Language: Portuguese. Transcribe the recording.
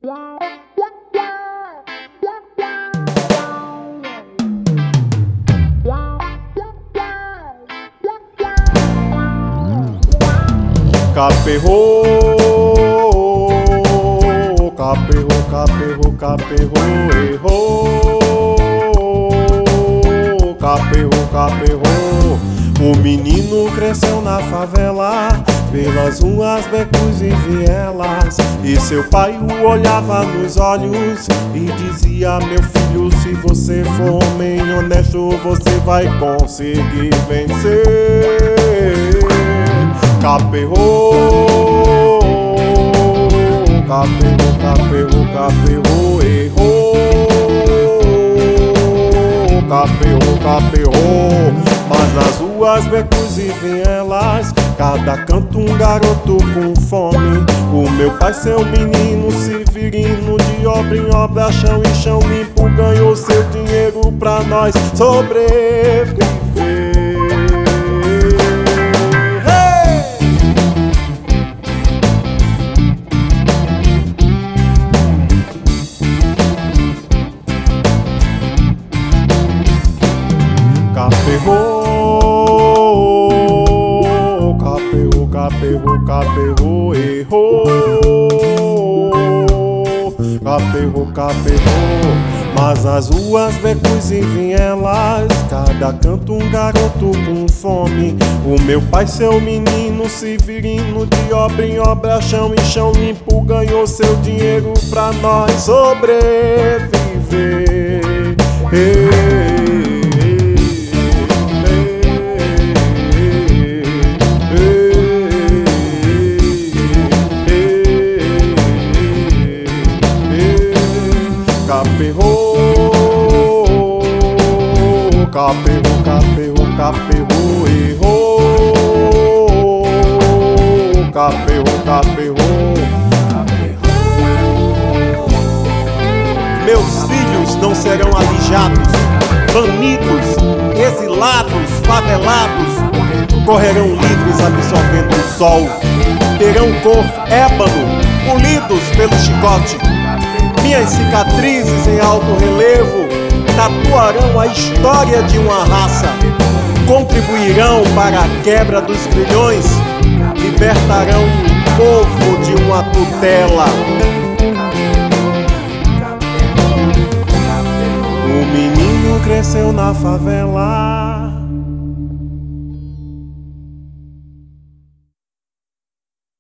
Caperrou, caperrou, caperrou, caperrou, errou. Caperrou, caperrou. O menino cresceu na favela, pelas ruas, becos e vielas. E seu pai o olhava nos olhos e dizia: meu filho, se você for homem honesto, você vai conseguir vencer. Caperrou, caperrou, caperrou, caperrou, errou. Caperrou, caperrou. Mas nas ruas, becos e vielas, cada canto um garoto com fome. O meu pai, seu menino, se virindo de obra em obra, chão e chão limpo, ganhou seu dinheiro pra nós sobreviver. Caperrou, caperrou, caperrou, caperrou, errou. Caperrou, caperrou. Mas nas ruas, becos e vielas, cada canto um garoto com fome. O meu pai, seu menino, se virindo de obra em obra, chão e chão limpo, ganhou seu dinheiro pra nós sobreviver. Caperrou, caperrou, caperrou, caperrou, errou. Caperrou, caperrou. Meus filhos não serão alijados, banidos, exilados, favelados. Correrão livres absorvendo o sol. Terão cor ébano, polidos pelo chicote. Minhas cicatrizes em alto relevo tatuarão a história de uma raça. Contribuirão para a quebra dos grilhões. Libertarão um povo de uma tutela. O menino cresceu na favela,